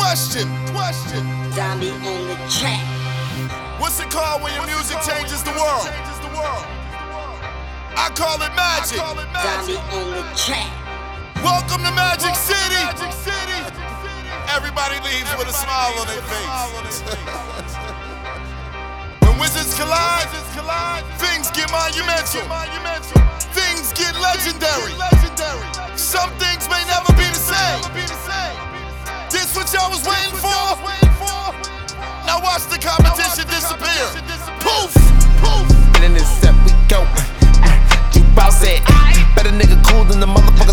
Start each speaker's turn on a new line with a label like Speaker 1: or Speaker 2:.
Speaker 1: Question.
Speaker 2: Zombie on the track.
Speaker 1: What's it called when your music changes the world? I call it magic.
Speaker 2: Zombie on the track.
Speaker 1: Welcome to Magic City. Everybody leaves with a smile on their face. When wizards collide, things get monumental. Things get legendary. Some things may never be the same. This what y'all was waiting for? Now watch the competition disappear. Poof!
Speaker 3: In this set we go. You bout said, better nigga cool than the motherfucker.